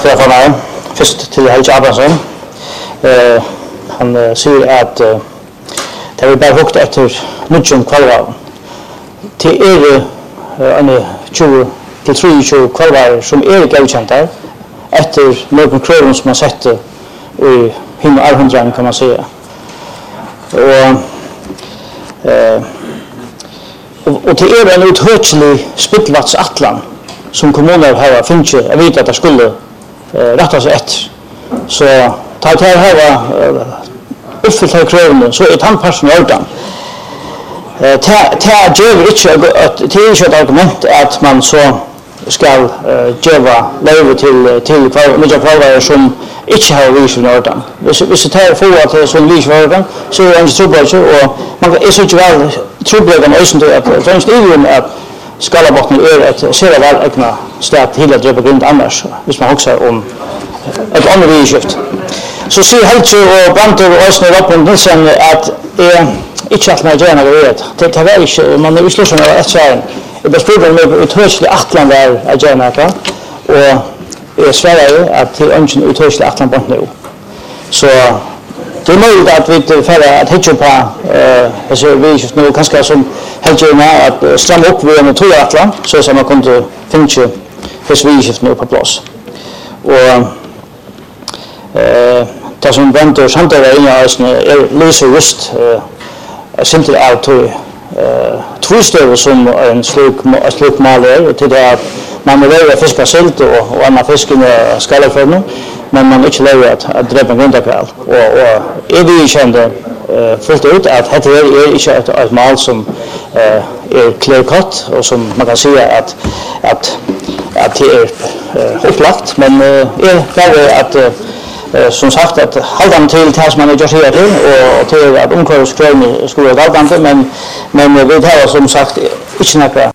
Takk for at han er. Først til Helge Abrahamsson. Han sier at det er bare hukt etter nødgjøm kvalvaven. Til en 20-23 kvalvarer som godkjent der, etter noen krøven som man setter i himmel arhundren, kan man si. Og til en uthørselig spyttelvatsatlan som kommuner har finnet å vite at det skulle rette seg etter. Så ta til her uppfyllt her krøvene, så tannparsen i ordan. Gjør ikke et argument at man så skal gjøre løyve til mye kvalvarer som ikke har lyset i ordan. Hvis det tar få at det er sånn lyset i ordan, så er det ikke trobladser, og man er så ikke vel trobladser med øyne til at det er ikke ivrig at Skalabotten er et sere velegnet sted til å drepe grunn annars, hvis man husker om et annet vidskift. Så sier Helge og Brandur og Øystein Rappen Nilsen at ikke alt med gjerne vet. Det er ikke, man er usløsende av et svaren. Jeg bare spør om uthørselig atlan der er gjerne her, og jeg svarer jo at det er ikke uthørselig atlan bort nå. Så det er mulig at vi får at hitje på disse vidskift nå, kanskje som Helge med at stramme opp ved en atlan, så som man kunne finne disse vidskift nå på plass. Og det som Brandur samtidig er inne av lyser just simpelt av tvistøver som en slik maler til det at man må leve fisk av silt og annen fisk i skallerførene, men man ikke lever at drepe en grunnkvall. Og jeg vil kjenne fullt ut at dette er ikke et mal som er klærkott, og som man kan si at det er opplagt, men er bare at som sagt at haldan til det som man har gjort her til, og til at omkvarskjøren skulle være galdande, men vi har som sagt ikke noe